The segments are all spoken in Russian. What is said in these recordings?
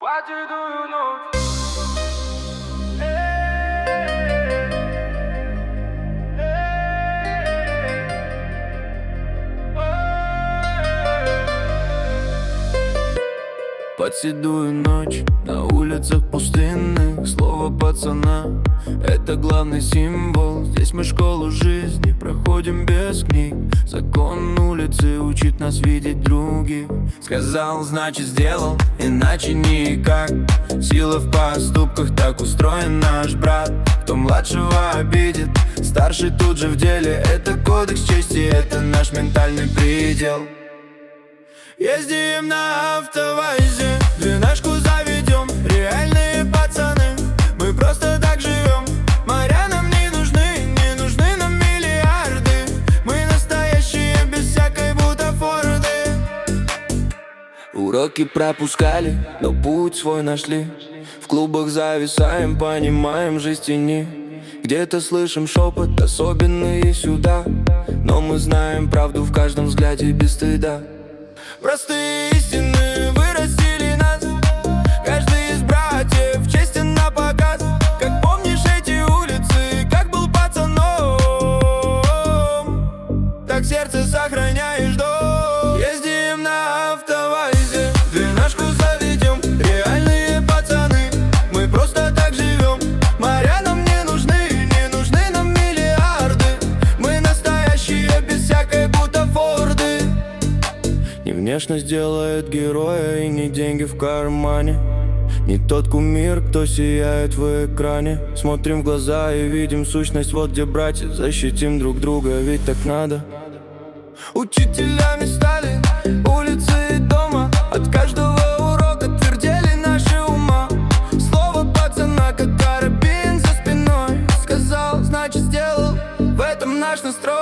What you do, you know? Под седую ночь на улицах пустынных слово пацана — это главный символ. Здесь мы школу жизни проходим без книг. Закон улицы учит нас видеть других. Сказал, значит сделал, иначе никак. Сила в поступках, так устроен наш брат. Кто младшего обидит, старший тут же в деле. Это кодекс чести, это наш ментальный предел. Ездим на автовазе, двенашку заведем. Реальные пацаны, мы просто так живем. Моря нам не нужны нам миллиарды. Мы настоящие, без всякой бутафорды. Уроки пропускали, но путь свой нашли. В клубах зависаем, понимаем, жизнь тени. Где-то слышим шепот, особенный сюда. Но мы знаем правду в каждом взгляде без стыда. Простые истины вырастили нас. Каждый из братьев честен на показ. Как помнишь эти улицы, как был пацаном, так сердце сохраняешь дом. Ездим на автовазе, двенашку заведем. Реальные пацаны, мы просто так живем. Моря нам не нужны нам миллиарды. Мы настоящие, без всякой бутафорды. Не внешность делает героя и не деньги в кармане. Не тот кумир, кто сияет в экране. Смотрим в глаза и видим сущность. Вот где братья, защитим друг друга, ведь так надо. Учителями стали улицы и дома. От каждого урока твердели наши ума. Слово пацана, как карабин за спиной. Сказал, значит сделал, в этом наш настрой.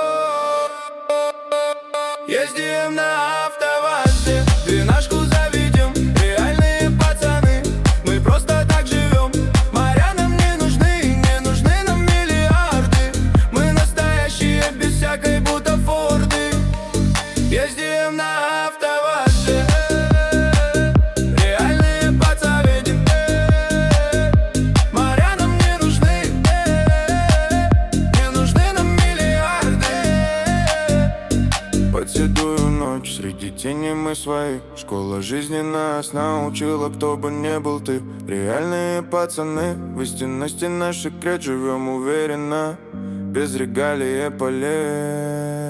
Ездим на автовазе, двенашку заведем. Реальные пацаны, мы просто так живем. Моря нам не нужны нам миллиарды. Мы настоящие, без всякой бутафорды. Ездим на автовазе, реальные пацаны ведем. Моря нам не нужны нам миллиарды. Под седую ночь, среди тени мы свои. Школа жизни нас научила, кто бы не был ты. Реальные пацаны, в истинности наших крет живем уверенно. Без регалий и полей.